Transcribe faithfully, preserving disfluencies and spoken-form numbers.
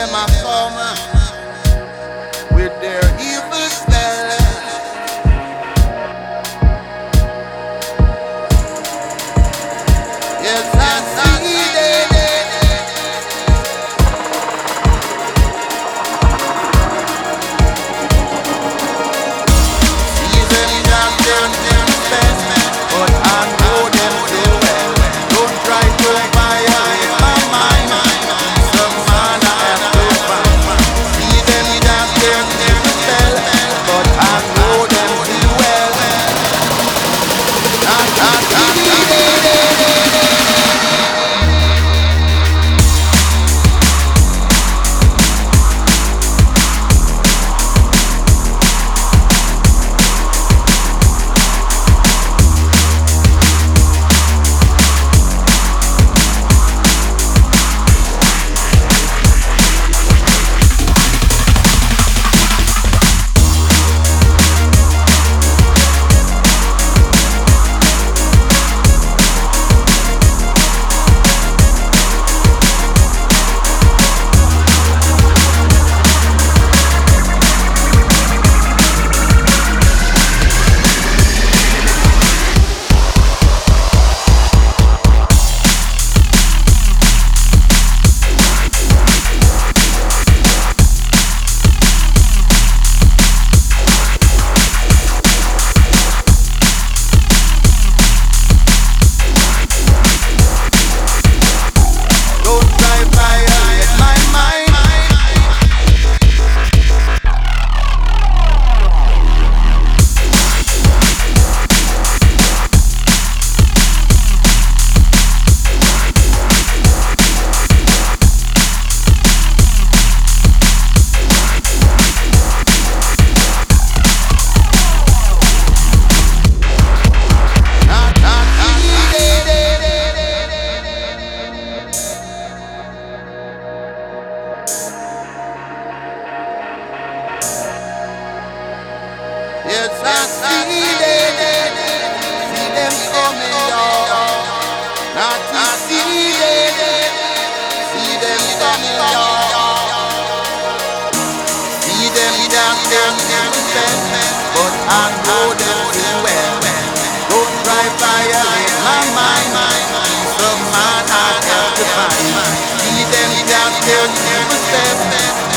them a come with their evil spell. Yes, I see them. See them down there, them spell, but I know them too well. Don't try to violate my mind. Some man I have to find. See them down there, them spell, but I know them too well. I, I, I, don't try to violate my mind. Yes, I see them, see them coming down. Not to see them, see them coming down. See them down there in the bed, but I know them too well. Don't try violate my mind. Some man I have to find. See them down there in the bed.